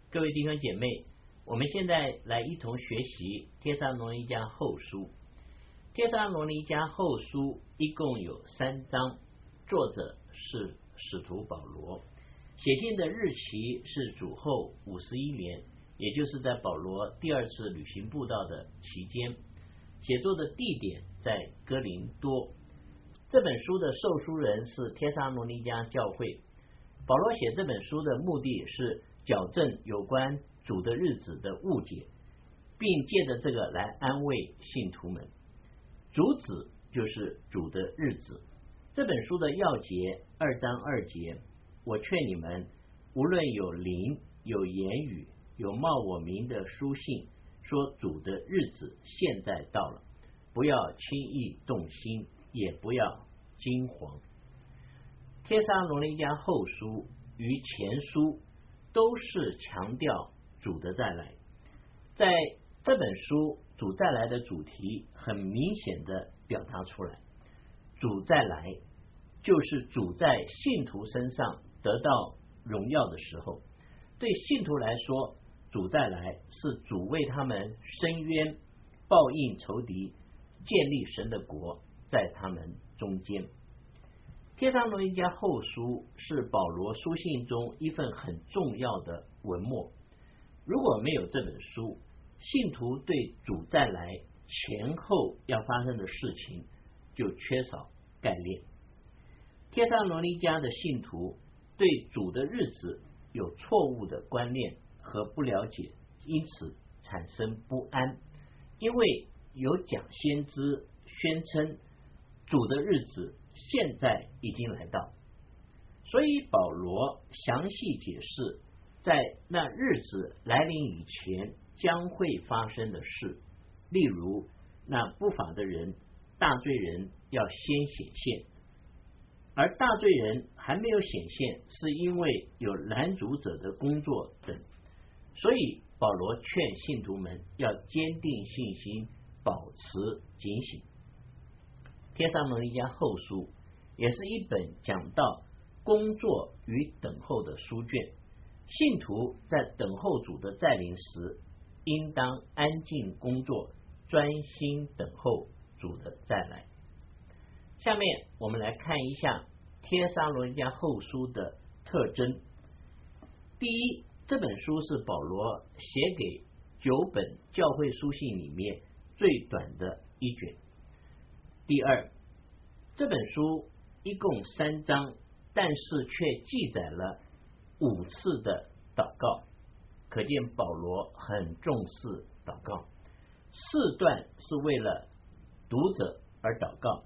各位弟兄姐妹，我们现在来一同学习帖撒罗尼迦后书。帖撒罗尼迦后书一共有3章，作者是使徒保罗，写信的日期是主后51年，也就是在保罗第2次旅行布道的期间，写作的地点在哥林多。这本书的受书人是帖撒罗尼迦教会。保罗写这本书的目的是矫正有关主的日子的误解，并借着这个来安慰信徒们。主旨就是主的日子。这本书的要节2章2节，我劝你们，无论有灵、有言语、有冒我名的书信，说主的日子现在到了，不要轻易动心，也不要惊惶。帖撒罗尼迦后书与前书都是强调主的再来。在这本书，主再来的主题很明显的表达出来，主再来就是主在信徒身上得到荣耀的时候。对信徒来说，主再来是主为他们伸冤、报应仇敌，建立神的国在他们中间。帖撒罗尼迦后书是保罗书信中一份很重要的文末。如果没有这本书，信徒对主再来前后要发生的事情就缺少概念。帖撒罗尼迦的信徒对主的日子有错误的观念和不了解，因此产生不安，因为有假先知宣称主的日子现在已经来到，所以保罗详细解释在那日子来临以前将会发生的事，例如那不法的人、大罪人要先显现，而大罪人还没有显现，是因为有拦阻者的工作等。所以保罗劝信徒们要坚定信心，保持警醒。帖撒罗尼迦后书也是一本讲到工作与等候的书卷。信徒在等候主的再临时，应当安静工作，专心等候主的再来。下面我们来看一下帖撒罗尼迦后书的特征。第一，这本书是保罗写给9本教会书信里面最短的一卷。第二，这本书一共3章，但是却记载了5次的祷告，可见保罗很重视祷告。4段是为了读者而祷告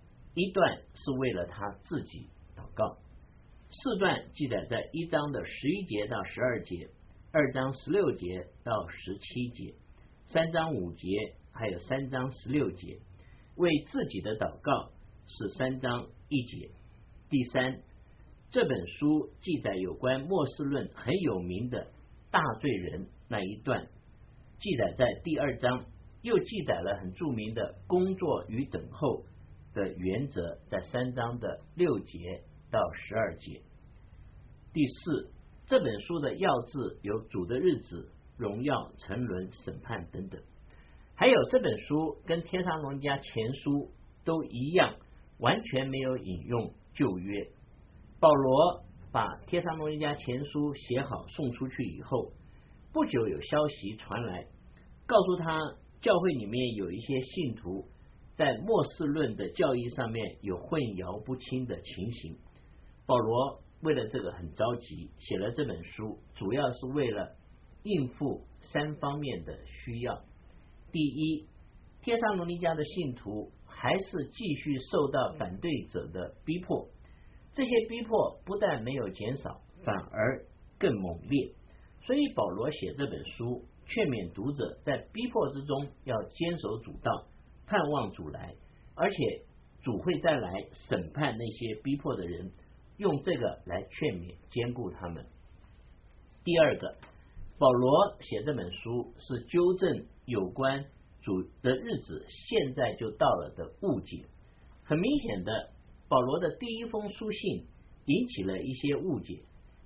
，1段是为了他自己祷告。4段记载在1章的11节到12节，2章16节到17节，3章5节，还有3章16节。为自己的祷告是3章1节。第三，这本书记载有关末世论很有名的大罪人那一段，记载在第2章，又记载了很著名的工作与等候的原则，在3章的6节到12节。第四，这本书的要旨有主的日子、荣耀、沉沦、审判等等。还有这本书跟帖撒罗尼迦前书都一样，完全没有引用旧约。保罗把帖撒罗尼迦前书写好送出去以后，不久有消息传来，告诉他教会里面有一些信徒在末世论的教义上面有混淆不清的情形。保罗为了这个很着急，写了这本书，主要是为了应付3方面的需要。第一，帖撒罗尼迦的信徒还是继续受到反对者的逼迫，这些逼迫不但没有减少，反而更猛烈。所以保罗写这本书，劝勉读者在逼迫之中要坚守主道，盼望主来，而且主会再来审判那些逼迫的人，用这个来劝勉坚固他们。第二个，保罗写这本书是纠正有关主的日子现在就到了的误解。很明显的，保罗的第1封书信引起了一些误解，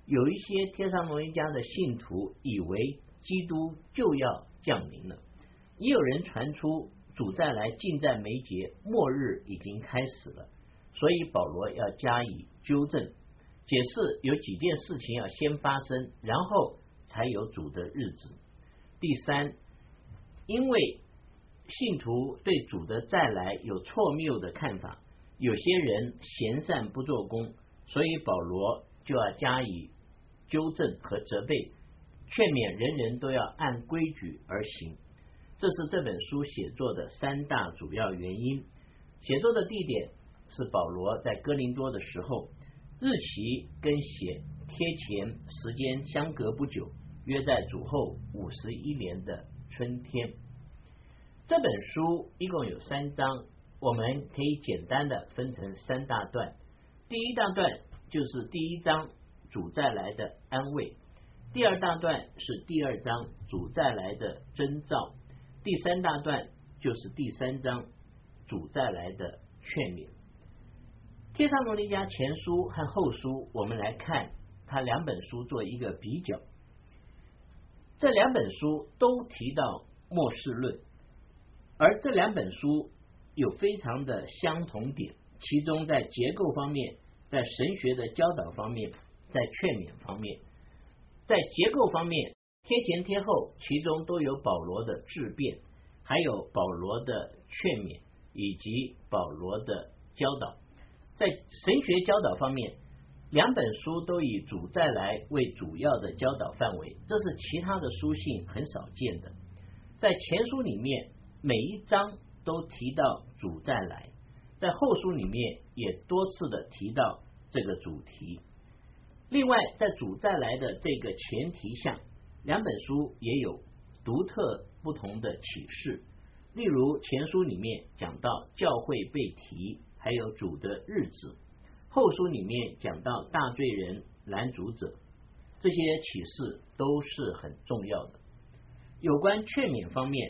有一些帖撒罗尼迦的信徒以为基督就要降临了，也有人传出主再来近在眉睫，末日已经开始了，所以保罗要加以纠正，解释有几件事情要先发生，然后才有主的日子。第三，因为信徒对主的再来有错谬的看法，有些人闲散不做工，所以保罗就要加以纠正和责备，劝勉人人都要按规矩而行。这是这本书写作的三大主要原因。写作的地点是保罗在哥林多的时候，日期跟写贴前时间相隔不久，约在主后51年的春天。这本书一共有3章，我们可以简单的分成3大段。第一大段就是第1章主再来的安慰，第2大段是第2章主再来的征兆，第3大段就是第3章主再来的劝勉。帖撒罗尼迦前书和后书，我们来看它2本书做一个比较。这2本书都提到末世论，而这2本书有非常的相同点，其中在结构方面，在神学的教导方面，在劝勉方面，在结构方面贴前贴后，其中都有保罗的质辩，还有保罗的劝勉以及保罗的教导。在神学教导方面，2本书都以主再来为主要的教导范围，这是其他的书信很少见的。在前书里面每一章都提到主再来，在后书里面也多次的提到这个主题。另外在主再来的这个前提下，2本书也有独特不同的启示。例如前书里面讲到教会被提，还有主的日子，后书里面讲到大罪人拦阻者，这些启示都是很重要的。有关劝勉方面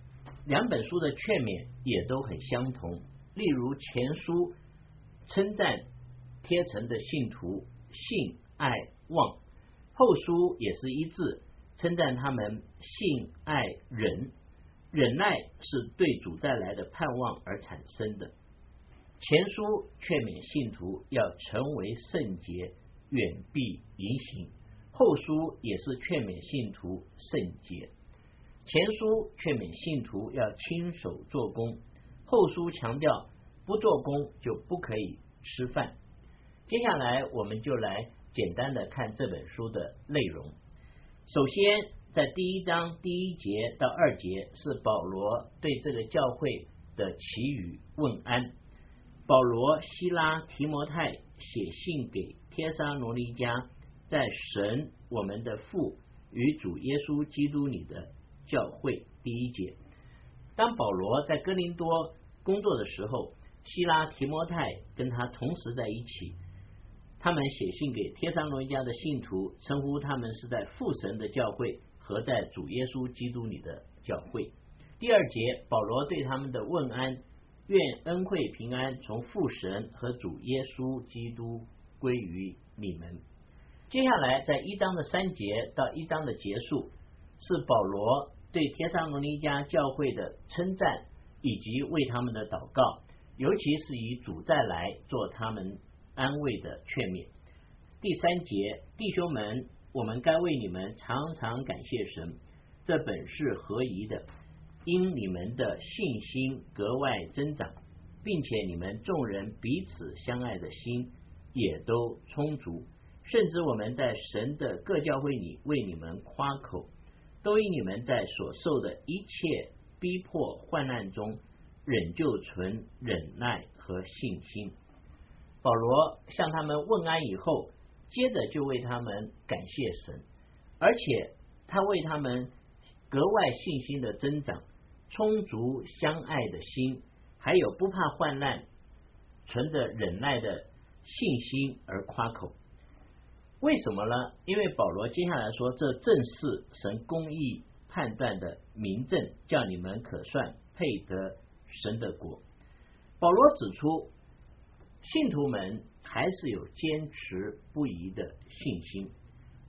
，2本书的劝勉也都很相同。例如前书称赞贴城的信徒信爱望，后书也是一致称赞他们信爱忍，忍耐是对主再来的盼望而产生的。前书劝勉信徒要成为圣洁，远避淫行，后书也是劝勉信徒圣洁。前书劝勉信徒要亲手做工，后书强调不做工就不可以吃饭。接下来我们就来简单的看这本书的内容。首先在第1章第1节到2节是保罗对这个教会的祈语问安。保罗、希拉、提摩太写信给帖撒罗尼迦，在神我们的父与主耶稣基督里的教会。第1节，当保罗在哥林多工作的时候，希拉、提摩太跟他同时在一起，他们写信给帖撒罗尼迦的信徒，称呼他们是在父神的教会和在主耶稣基督里的教会。第2节，保罗对他们的问安，愿恩惠平安从父神和主耶稣基督归于你们。接下来在1章的3节到1章的结束，是保罗对帖撒罗尼迦教会的称赞以及为他们的祷告，尤其是以主再来做他们安慰的劝勉。第3节，弟兄们，我们该为你们常常感谢神，这本是合宜的，因你们的信心格外增长，并且你们众人彼此相爱的心也都充足，甚至我们在神的各教会里为你们夸口，都因你们在所受的一切逼迫患难中仍旧存忍耐和信心。保罗向他们问安以后，接着就为他们感谢神，而且他为他们格外信心的增长，充足相爱的心，还有不怕患难存着忍耐的信心而夸口。为什么呢？因为保罗接下来说，这正是神公义判断的明证，叫你们可算配得神的国。保罗指出，信徒们还是有坚持不移的信心，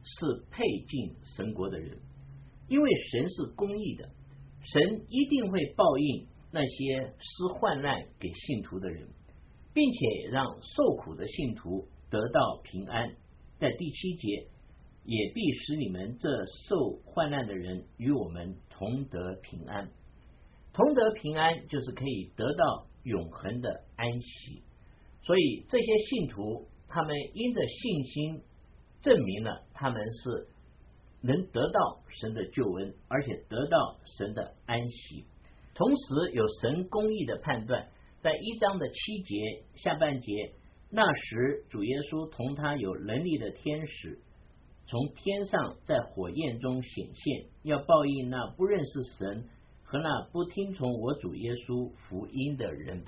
是配进神国的人，因为神是公义的，神一定会报应那些施患难给信徒的人，并且让受苦的信徒得到平安。在第7节，也必使你们这受患难的人与我们同得平安。同得平安就是可以得到永恒的安息。所以这些信徒他们因着信心证明了他们是能得到神的救恩，而且得到神的安息。同时有神公义的判断，在1章的7节下半节，那时主耶稣同他有能力的天使从天上在火焰中显现，要报应那不认识神和那不听从我主耶稣福音的人。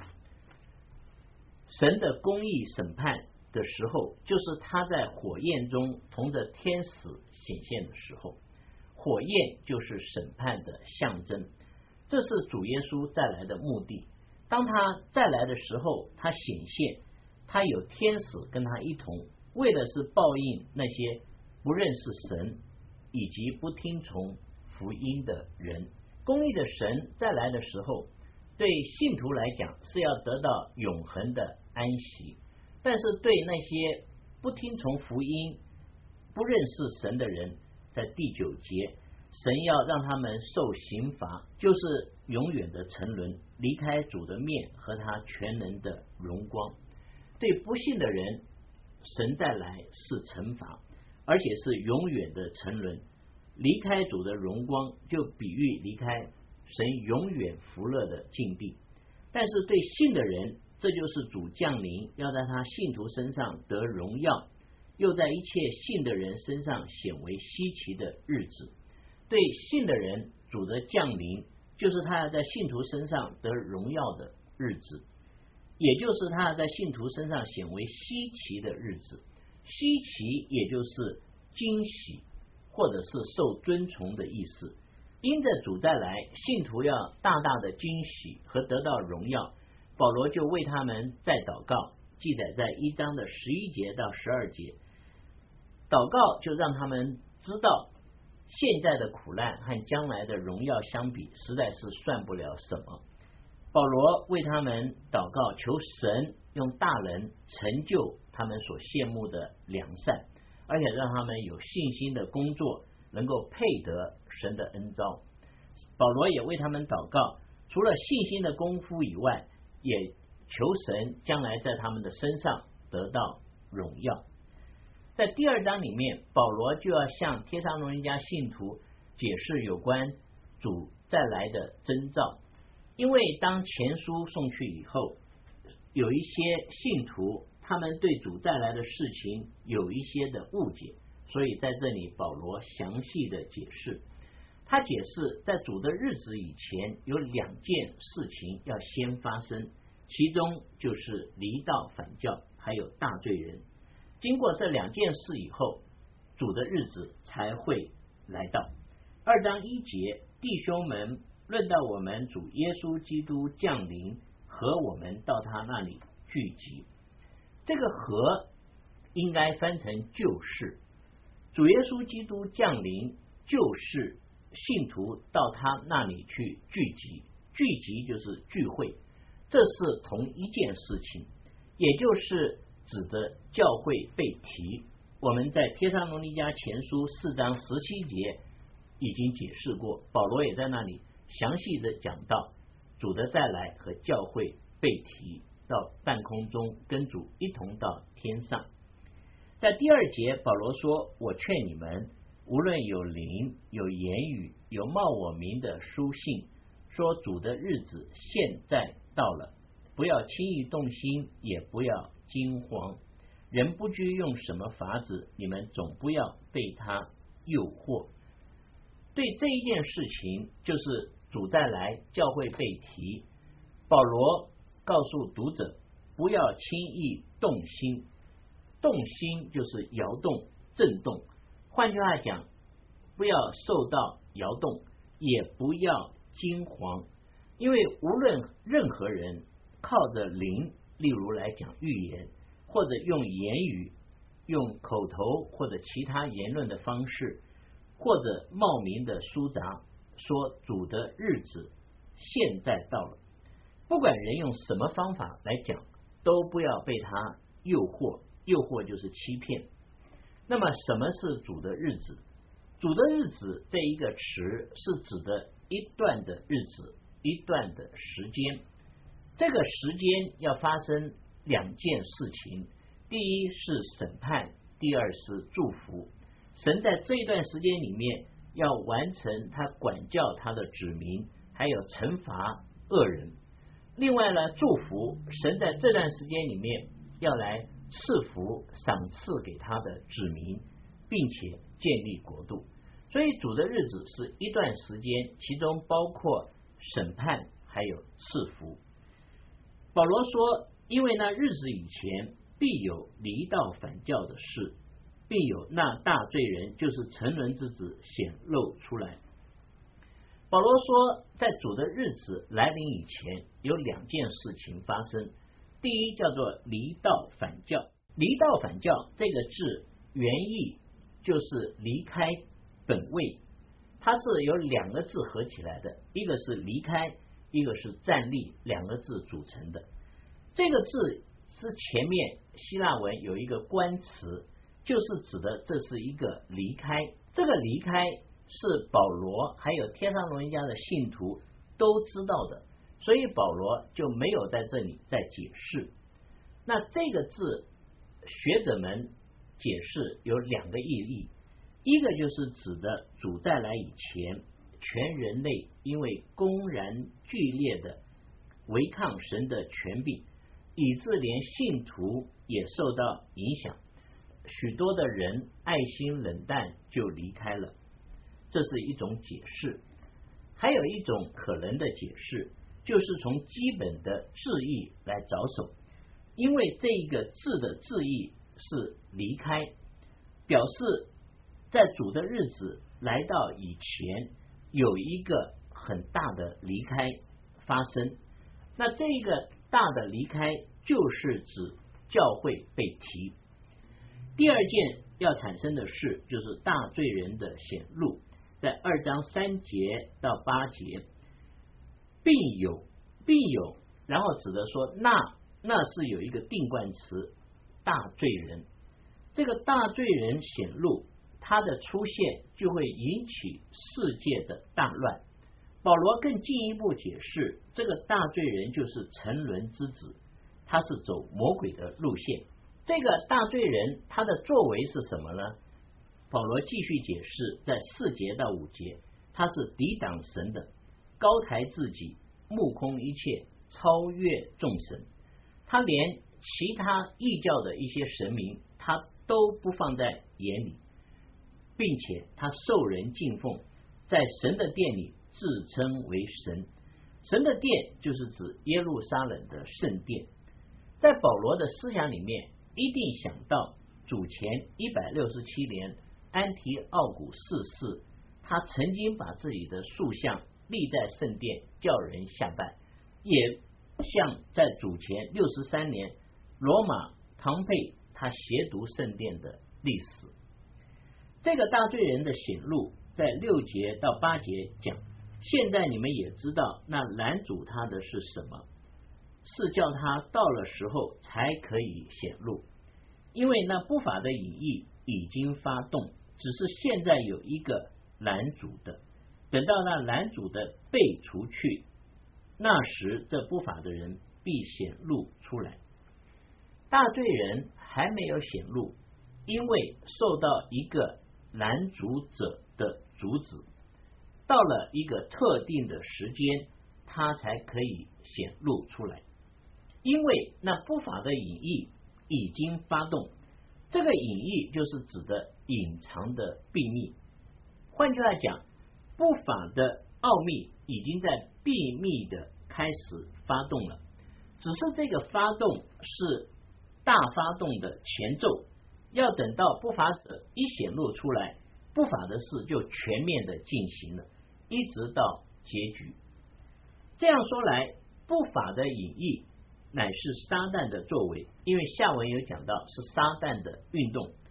神的公义审判的时候，就是他在火焰中同着天使显现的时候。火焰就是审判的象征，这是主耶稣再来的目的。当他再来的时候，他显现，他有天使跟他一同，为的是报应那些不认识神以及不听从福音的人。公义的神再来的时候，对信徒来讲是要得到永恒的安息，但是对那些不听从福音不认识神的人，在第9节，神要让他们受刑罚，就是永远的沉沦，离开主的面和他全能的荣光。对不信的人，神再来是惩罚，而且是永远的沉沦，离开主的荣光，就比喻离开神永远福乐的境地。但是对信的人，这就是主降临，要在他信徒身上得荣耀，又在一切信的人身上显为稀奇的日子。对信的人，主的降临就是他要在信徒身上得荣耀的日子，也就是他要在信徒身上显为稀奇的日子。稀奇也就是惊喜或者是受尊崇的意思。因着主再来，信徒要大大的惊喜和得到荣耀，保罗就为他们在祷告，记载在1章的11节到12节。祷告就让他们知道现在的苦难和将来的荣耀相比，实在是算不了什么。保罗为他们祷告，求神用大能成就他们所羡慕的良善，而且让他们有信心的工作能够配得神的恩召。保罗也为他们祷告，除了信心的功夫以外，也求神将来在他们的身上得到荣耀。在第2章里面，保罗就要向帖撒罗尼迦信徒解释有关主再来的征兆。因为当前书送去以后，有一些信徒他们对主再来的事情有一些的误解，所以在这里保罗详细的解释。他解释在主的日子以前有2件事情要先发生，其中就是离道反教还有大罪人。经过这2件事以后，主的日子才会来到。2章1节，弟兄们，论到我们主耶稣基督降临和我们到他那里聚集，这个和应该翻成就是，主耶稣基督降临就是信徒到他那里去聚集，聚集就是聚会，这是同一件事情，也就是指着教会被提。我们在帖撒罗尼迦前书4章17节已经解释过，保罗也在那里详细的讲到主的再来和教会被提到半空中跟主一同到天上。在第2节，保罗说，我劝你们，无论有灵有言语有冒我名的书信，说主的日子现在到了，不要轻易动心，也不要惊慌。人不知用什么法子，你们总不要被他诱惑。对这一件事情，就是主再来，教会被提，保罗告诉读者不要轻易动心。动心就是摇动震动，换句话讲，不要受到摇动，也不要惊慌。因为无论任何人靠着灵，例如来讲预言或者用言语用口头或者其他言论的方式，或者冒名的书杂，说主的日子现在到了。不管人用什么方法来讲，都不要被他诱惑，诱惑就是欺骗。那么什么是主的日子？主的日子这一个词是指的一段的日子，一段的时间。这个时间要发生两件事情，第一是审判，第二是祝福。神在这一段时间里面要完成他管教他的子民，还有惩罚恶人。另外呢，祝福，神在这段时间里面要来赐福赏赐给他的子民，并且建立国度。所以主的日子是一段时间，其中包括审判还有赐福。保罗说，因为那日子以前必有离道反教的事，并有那大罪人，就是沉沦之子显露出来。保罗说，在主的日子来临以前，有两件事情发生。第一叫做离道反教。离道反教这个字原意就是离开本位，它是由两个字合起来的，一个是离开，一个是站立，两个字组成的。这个字是前面希腊文有一个官词，就是指的这是一个离开。这个离开是保罗还有帖撒罗尼迦的信徒都知道的，所以保罗就没有在这里再解释。那这个字学者们解释有两个意义，一个就是指的主再来以前，全人类因为公然剧烈的违抗神的权柄，以致连信徒也受到影响，许多的人爱心冷淡就离开了，这是一种解释。还有一种可能的解释，就是从基本的字义来着手，因为这个字的字义是离开，表示在主的日子来到以前有一个很大的离开发生。那这个大的离开就是指教会被提。第二件要产生的事就是大罪人的显露，在2章3节到8节，并有，然后指的说那是有一个定冠词，大罪人。这个大罪人显露，它的出现就会引起世界的大乱。保罗更进一步解释，这个大罪人就是沉沦之子，他是走魔鬼的路线。这个大罪人他的作为是什么呢？保罗继续解释，在4节到5节，他是抵挡神的，高抬自己，目空一切，超越众神。他连其他异教的一些神明他都不放在眼里，并且他受人敬奉，在神的殿里自称为神。神的殿就是指耶路撒冷的圣殿。在保罗的思想里面，一定想到主前167年安提奥古四世，他曾经把自己的塑像立在圣殿叫人下拜，也像在主前63年罗马庞培他亵渎圣殿的历史。这个大罪人的显露在6节到8节讲，现在你们也知道那拦阻他的是什么，是叫他到了时候才可以显露，因为那不法的隐意已经发动，只是现在有一个拦阻的，等到那拦阻的被除去，那时这不法的人必显露出来。大罪人还没有显露，因为受到一个拦阻者的阻止，到了一个特定的时间，他才可以显露出来。因为那不法的隐意已经发动，这个隐意就是指的隐藏的秘密。换句话讲，不法的奥秘已经在秘密的开始发动了，只是这个发动是大发动的前奏，要等到不法者一显露出来，不法的事就全面的进行了，一直到结局。这样说来，不法的隐意乃是撒旦的作为，因为下文有讲到是撒旦的运动，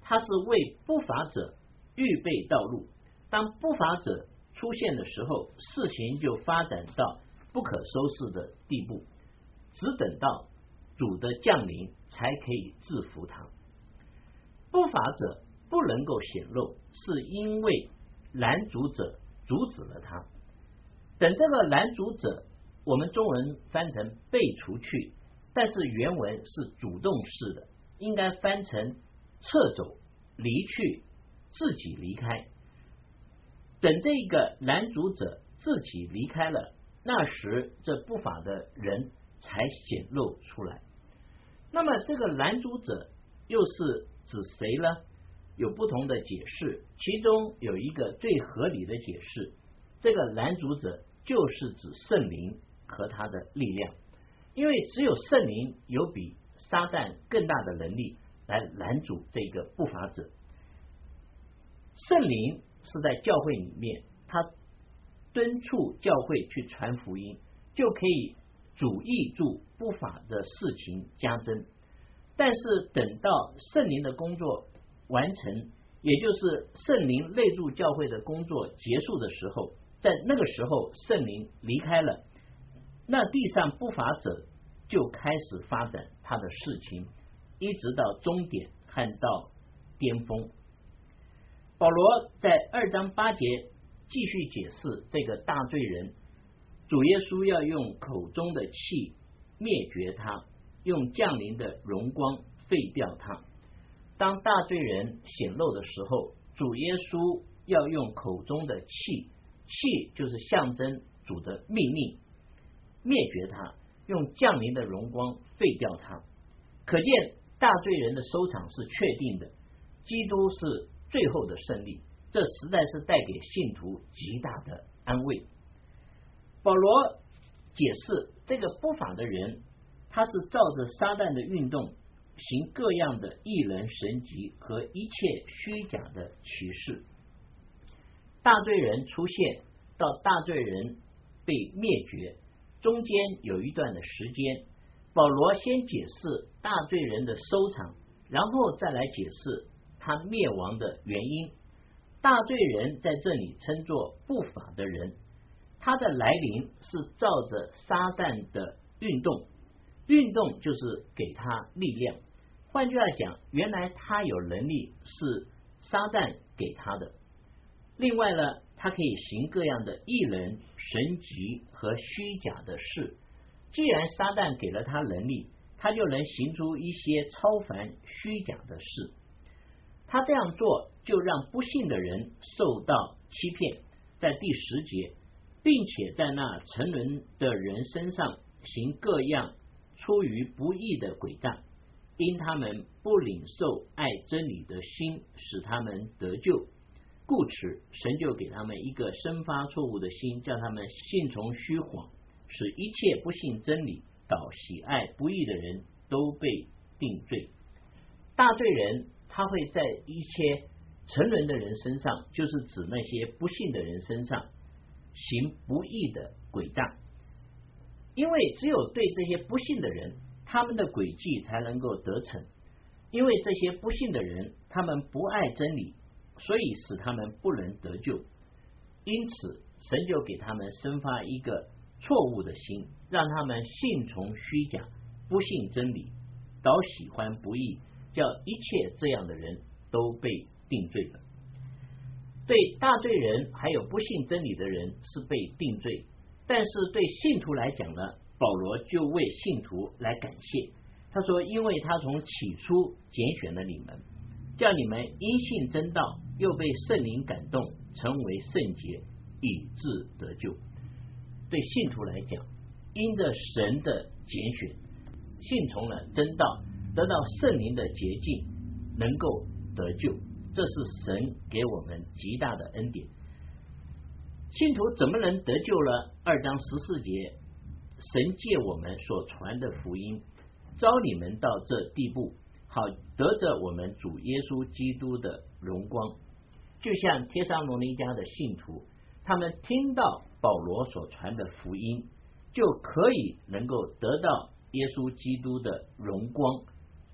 他是为不法者预备道路。当不法者出现的时候，事情就发展到不可收拾的地步，只等到主的降临才可以制服他。不法者不能够显露，是因为拦阻者阻止了他。等这个拦阻者，我们中文翻成被除去，但是原文是主动式的，应该翻成撤走、离去、自己离开。等这个拦阻者自己离开了，那时这不法的人才显露出来。那么这个拦阻者又是指谁呢？有不同的解释，其中有一个最合理的解释，这个拦阻者就是指圣灵和他的力量，因为只有圣灵有比撒旦更大的能力来拦阻这个不法者。圣灵是在教会里面，他敦促教会去传福音，就可以阻抑住不法的事情加增。但是等到圣灵的工作完成，也就是圣灵内住教会的工作结束的时候，在那个时候圣灵离开了，那地上不法者就开始发展他的事情，一直到终点和到巅峰。保罗在2章8节继续解释这个大罪人，主耶稣要用口中的气灭绝他，用降临的荣光废掉他。当大罪人显露的时候，主耶稣要用口中的气，气就是象征主的命令，灭绝他，用降临的荣光废掉他。可见大罪人的收场是确定的，基督是最后的胜利，这实在是带给信徒极大的安慰。保罗解释这个不法的人，他是照着撒旦的运动行各样的异能神迹和一切虚假的奇事。大罪人出现到大罪人被灭绝，中间有一段的时间，保罗先解释大罪人的收场，然后再来解释他灭亡的原因。大罪人在这里称作不法的人，他的来临是照着撒旦的运动，运动就是给他力量。换句话讲，原来他有能力是撒旦给他的。另外呢，他可以行各样的异能神迹和虚假的事。既然撒旦给了他能力，他就能行出一些超凡虚假的事。他这样做就让不信的人受到欺骗，在第10节，并且在那沉沦的人身上行各样出于不义的诡诈，因他们不领受爱真理的心，使他们得救。故此神就给他们一个生发错误的心，叫他们信从虚谎，使一切不信真理倒喜爱不义的人都被定罪。大罪人他会在一些沉沦的人身上，就是指那些不信的人身上行不义的诡诈，因为只有对这些不信的人，他们的诡计才能够得逞。因为这些不信的人他们不爱真理，所以使他们不能得救，因此神就给他们生发一个错误的心，让他们信从虚假，不信真理，倒喜欢不义，叫一切这样的人都被定罪了。对大罪人还有不信真理的人是被定罪，但是对信徒来讲呢，保罗就为信徒来感谢。他说，因为他从起初拣选了你们，叫你们因信真道，又被圣灵感动，成为圣洁，以致得救。对信徒来讲，因着神的拣选，信从了真道，得到圣灵的洁净，能够得救，这是神给我们极大的恩典。信徒怎么能得救了？2章14节，神借我们所传的福音，召你们到这地步，好得着我们主耶稣基督的荣光。就像帖撒罗尼迦的信徒，他们听到保罗所传的福音，就可以能够得到耶稣基督的荣光，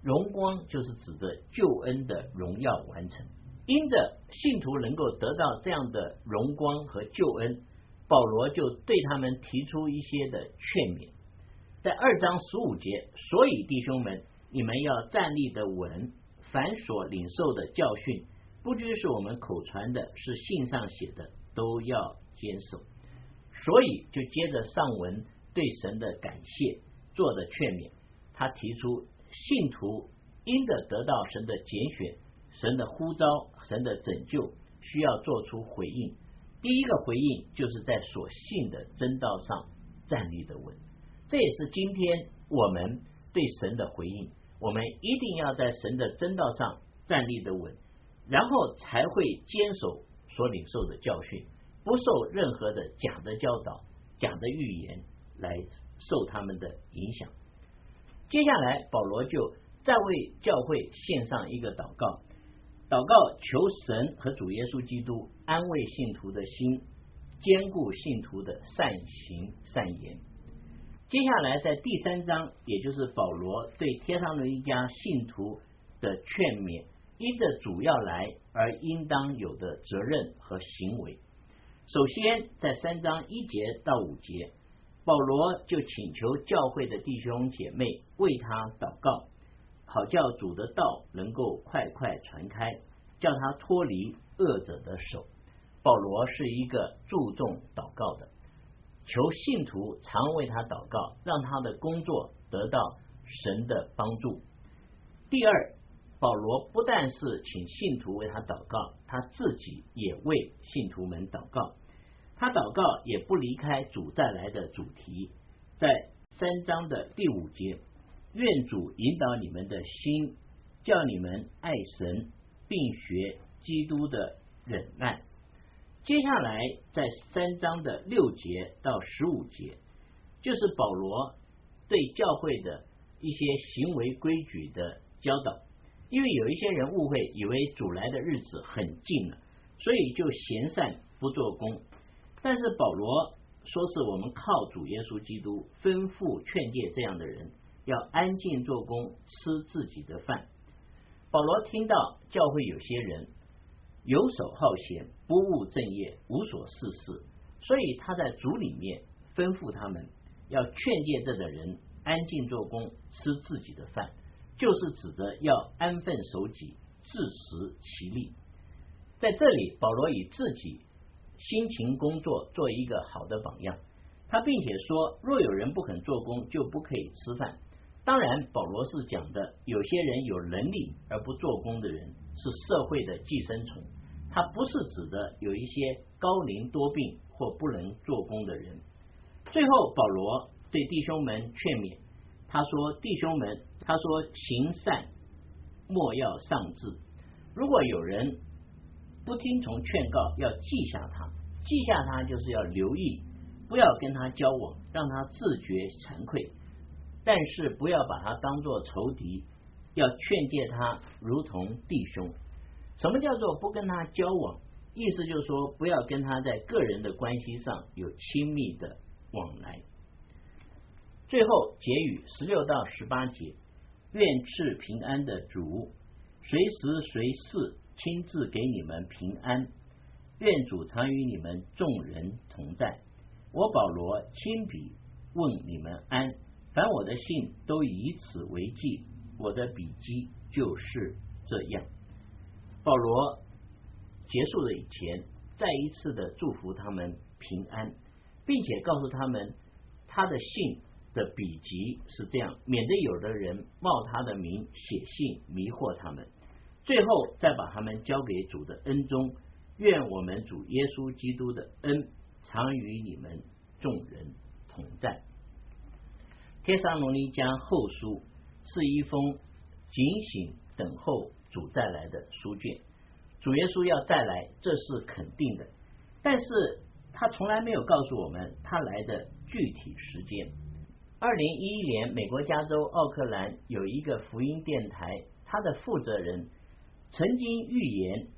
荣光就是指着救恩的荣耀完成。因着信徒能够得到这样的荣光和救恩，保罗就对他们提出一些的劝勉。在2章15节，所以弟兄们，你们要站立得稳，凡所领受的教训，不拘是我们口传的，是信上写的，都要坚守。所以就接着上文对神的感谢做的劝勉，他提出信徒因着得到神的拣选，神的呼召，神的拯救，需要做出回应。第一个回应就是在所信的真道上站立得稳，这也是今天我们对神的回应。我们一定要在神的真道上站立得稳，然后才会坚守所领受的教训，不受任何的假的教导、假的预言来受他们的影响。接下来保罗就再为教会献上一个祷告，求神和主耶稣基督安慰信徒的心，坚固信徒的善行善言。接下来在第3章，也就是保罗对帖撒罗尼迦信徒的劝勉，因着主要来而应当有的责任和行为。首先在3章1节到5节，保罗就请求教会的弟兄姐妹为他祷告，好叫主的道能够快快传开，叫他脱离恶者的手。保罗是一个注重祷告的，求信徒常为他祷告，让他的工作得到神的帮助。第二，保罗不但是请信徒为他祷告，他自己也为信徒们祷告。他祷告也不离开主再来的主题，在3章的第5节，愿主引导你们的心，叫你们爱神，并学基督的忍耐。接下来在3章的6节到15节，就是保罗对教会的一些行为规矩的教导。因为有一些人误会，以为主来的日子很近了，所以就闲散不做工。但是保罗说是我们靠主耶稣基督吩咐劝诫这样的人要安静做工，吃自己的饭。保罗听到教会有些人游手好闲，不务正业，无所事事，所以他在主里面吩咐他们要劝诫这个人安静做工，吃自己的饭，就是指的要安分守己，自食其力。在这里保罗以自己辛勤工作做一个好的榜样，他并且说若有人不肯做工，就不可以吃饭。当然保罗是讲的有些人有能力而不做工的人是社会的寄生虫，他不是指的有一些高龄多病或不能做工的人。最后保罗对弟兄们劝勉，他说弟兄们，他说行善莫要丧志，如果有人不听从劝告，要记下他，记下他就是要留意，不要跟他交往，让他自觉惭愧，但是不要把他当作仇敌，要劝诫他如同弟兄。什么叫做不跟他交往？意思就是说不要跟他在个人的关系上有亲密的往来。最后结语16到18节，愿赐平安的主随时随事亲自给你们平安，愿主常与你们众人同在。我保罗亲笔问你们安，凡我的信都以此为记，我的笔记就是这样。保罗结束了以前，再一次的祝福他们平安，并且告诉他们他的信的笔记是这样，免得有的人冒他的名写信迷惑他们。最后再把他们交给主的恩中，愿我们主耶稣基督的恩常与你们众人同在。帖撒罗尼迦后书是一封警醒等候主再来的书卷，主耶稣要再来，这是肯定的，但是他从来没有告诉我们他来的具体时间。2011年美国加州奥克兰有一个福音电台，他的负责人曾经预言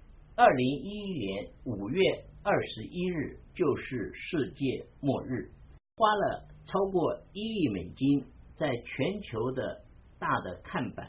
2011年5月21日就是世界末日，花了超过1亿美金在全球的大的看板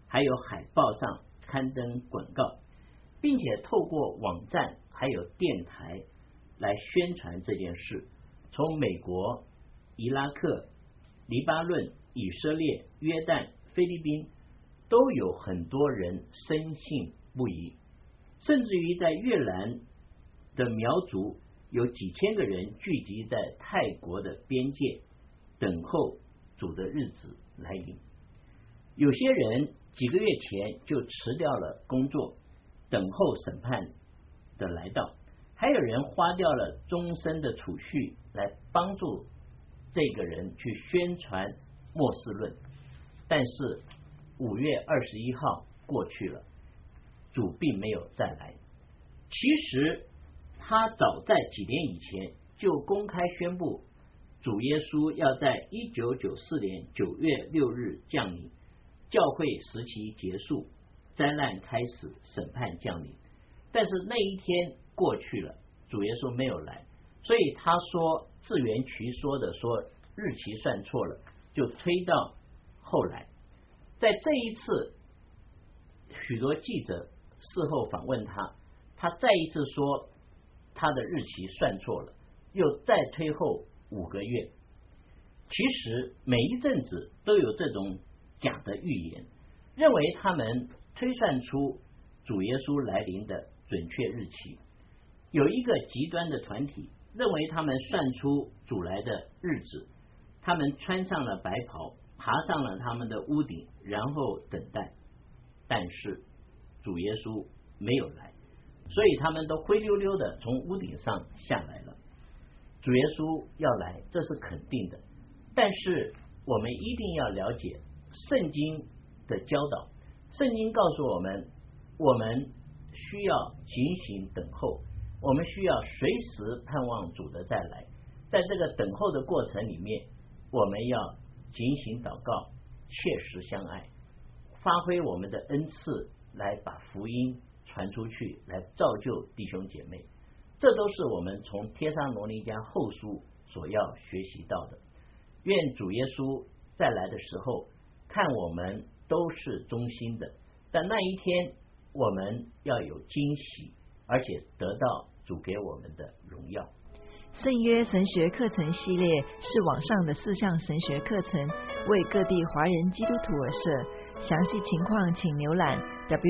还有海报上刊登广告，并且透过网站还有电台来宣传这件事。从美国、伊拉克、黎巴嫩、以色列、约旦、菲律宾都有很多人深信不疑，甚至于在越南的苗族有几千个人聚集在泰国的边界，等候主的日子来临。有些人几个月前就辞掉了工作，等候审判的来到，还有人花掉了终身的储蓄来帮助这个人去宣传末世论。但是5月21号过去了，主并没有再来。其实他早在几年以前就公开宣布，主耶稣要在1994年9月6日降临，教会时期结束，灾难开始，审判降临。但是那一天过去了，主耶稣没有来，所以他说自圆其说的说日期算错了，就推到后来。在这一次许多记者事后访问他，他再一次说他的日期算错了，又再推后5个月。其实每一阵子都有这种假的预言，认为他们推算出主耶稣来临的准确日期。有一个极端的团体认为他们算出主来的日子，他们穿上了白袍，爬上了他们的屋顶，然后等待。但是主耶稣没有来，所以他们都灰溜溜的从屋顶上下来了。主耶稣要来，这是肯定的，但是我们一定要了解圣经的教导。圣经告诉我们，我们需要警醒等候，我们需要随时盼望主的再来。在这个等候的过程里面，我们要警醒祷告，切实相爱，发挥我们的恩赐来把福音传出去，来造就弟兄姐妹。这都是我们从帖撒罗尼迦后书所要学习到的。愿主耶稣再来的时候，看我们都是忠心的，但那一天我们要有惊喜，而且得到主给我们的荣耀。 圣约神学课程系列是网上的4项神学课程，为各地华人基督徒而设。详细情况请浏览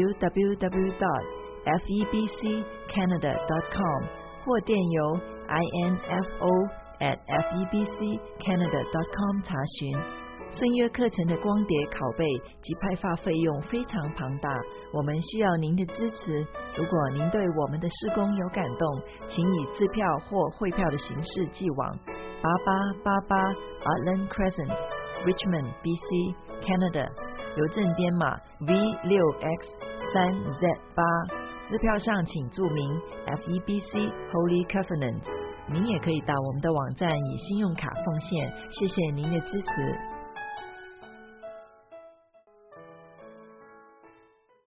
www.febccanada.com 或电邮 info@febccanada.com 查询。圣约课程的光碟拷贝及派发费用非常庞大，我们需要您的支持。如果您对我们的施工有感动，请以支票或汇票的形式寄往8888 Artland Crescent, Richmond, BC, Canada， 邮政编码 V6X3Z8， 支票上请注明 FEBC Holy Covenant。您也可以到我们的网站以信用卡奉献，谢谢您的支持。